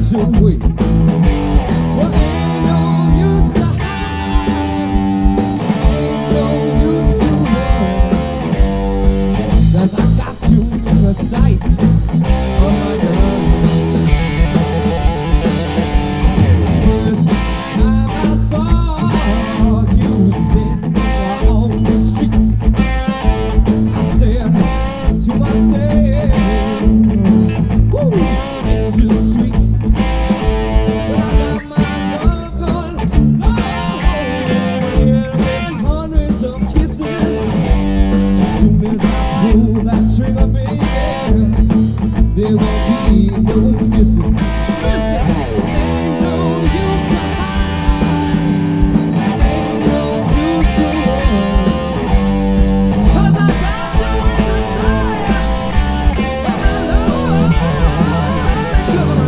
your way. Well, ain't no use to hide, ain't no use to run, 'cause I got you in the sights of my gun. First time I saw you standing on the street, I said to myself, woo, it's just sweet. But I got my love gun low, yeah, with hundreds of kisses. As soon as I pull that trigger, baby, there won't be no missing. Listen, ain't no use to hide, ain't no use to run, 'cause I got you in the sight of my love gun.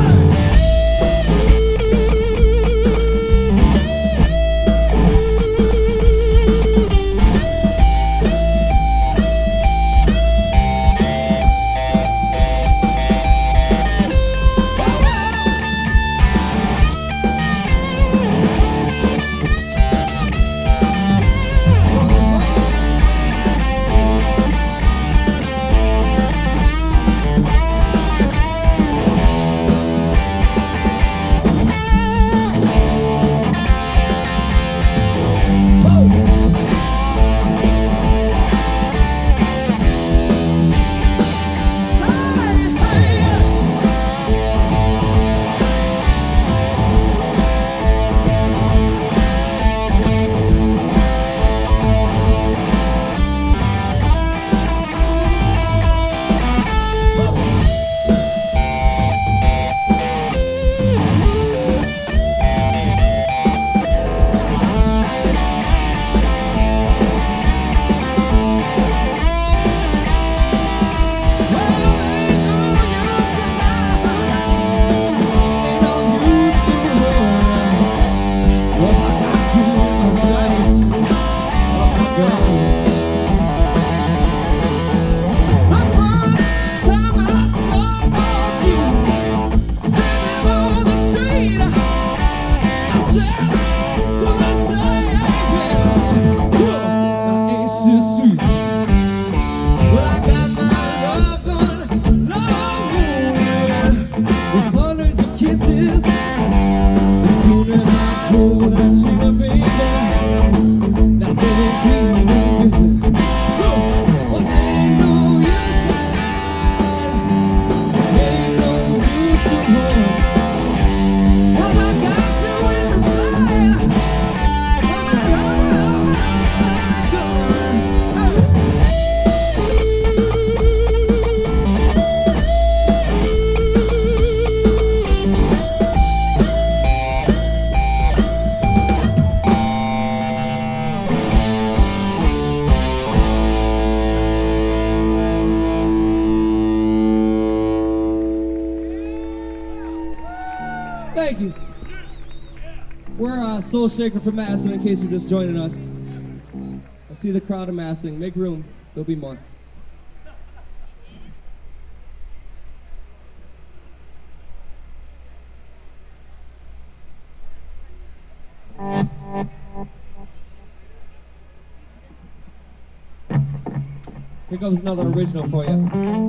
Thank you. We're Soul Shaker from Madison, in case you're just joining us. I see the crowd amassing. Make room. There'll be more. Here comes another original for you.